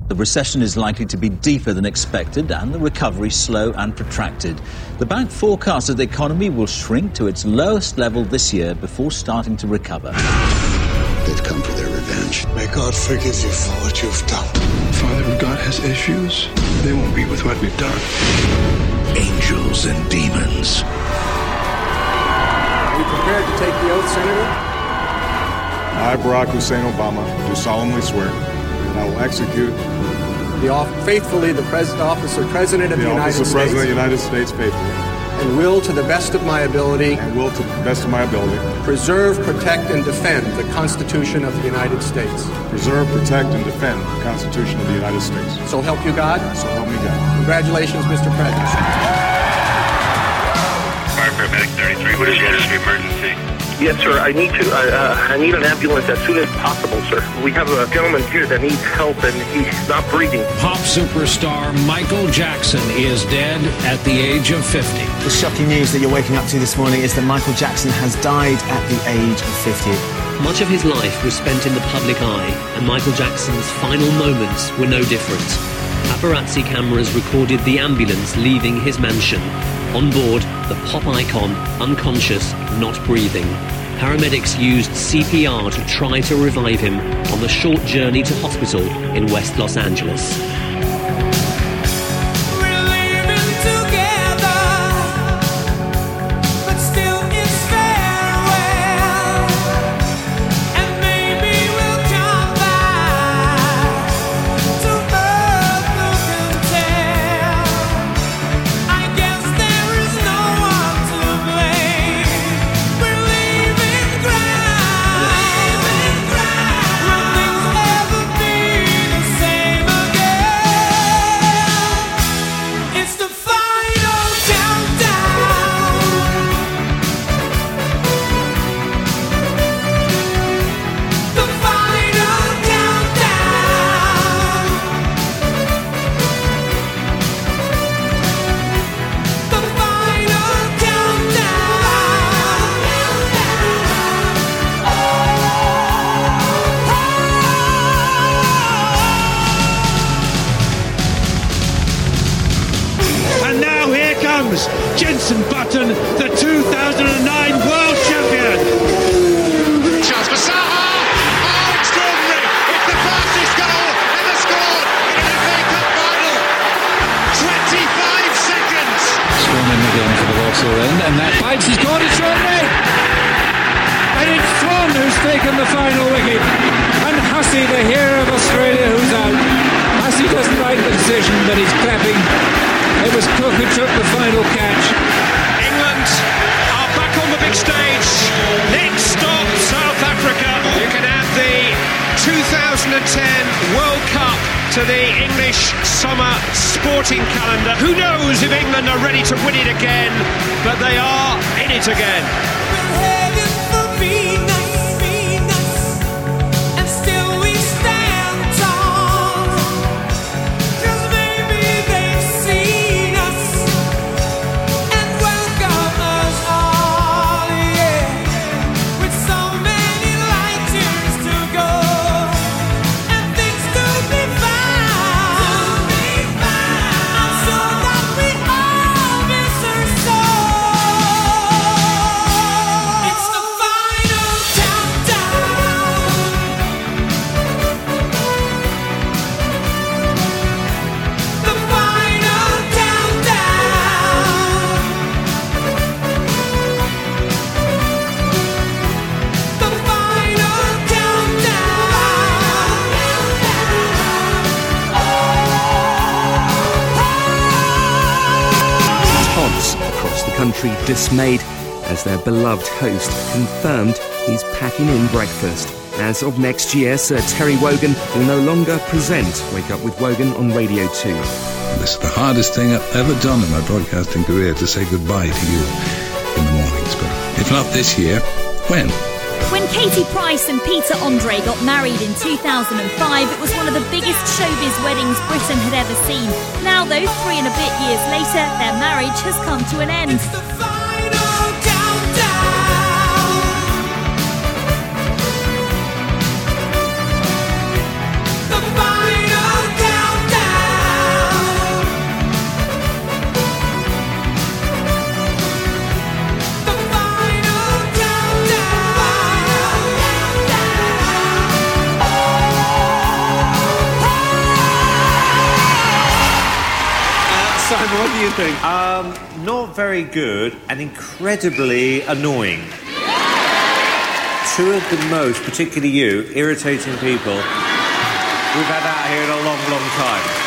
The recession is likely to be deeper than expected and the recovery slow and protracted. The bank forecasts that the economy will shrink to its lowest level this year before starting to recover. They've come for their revenge. May God forgive you for what you've done. Father, if God has issues, they won't be with what we've done. Angels and demons. Are you prepared to take the oath, Senator? I, Barack Hussein Obama, do solemnly swear that I will execute faithfully the office of President of the United States. The President of the United States faithfully. And will, to the best of my ability, preserve, protect, and defend the Constitution of the United States. Preserve, protect, and defend the Constitution of the United States. So help you God? So help me God. Congratulations, Mr. President. Fire Paramedic 33, what is your emergency? Yes, sir. I need an ambulance as soon as possible, sir. We have a gentleman here that needs help, and he's not breathing. Pop superstar Michael Jackson is dead at the age of 50. The shocking news that you're waking up to this morning is that Michael Jackson has died at the age of 50. Much of his life was spent in the public eye, and Michael Jackson's final moments were no different. Paparazzi cameras recorded the ambulance leaving his mansion. On board, the pop icon, unconscious, not breathing. Paramedics used CPR to try to revive him on the short journey to hospital in West Los Angeles. Jenson Button, the 2009 World Champion. Charles Massaha! Oh, extraordinary! It's the fastest goal ever scored in an FA Cup final. 25 seconds. Swan in again for the Walsall end, and that bites his corner shortly. And it's Swan who's taken the final wicket. And Hussey, the hero of Australia, who's out. Hussey doesn't like the decision, but he's clapping. It was Cook who took the final catch. England are back on the big stage. Next stop, South Africa. You can add the 2010 World Cup to the English summer sporting calendar. Who knows if England are ready to win it again, but they are in it again. Country dismayed as their beloved host confirmed he's packing in breakfast. As of next year, Sir Terry Wogan will no longer present Wake Up with Wogan on Radio 2. This is the hardest thing I've ever done in my broadcasting career, to say goodbye to you in the mornings. But if not this year, when? When Katie Price and Peter Andre got married in 2005, it was one of the biggest showbiz weddings Britain had ever seen. Now, though, 3 and a bit years later, their marriage has come to an end. The final countdown. Ivor, what do you think? Not very good and incredibly annoying. Two of the most, particularly you, irritating people we've had out here in a long, long time.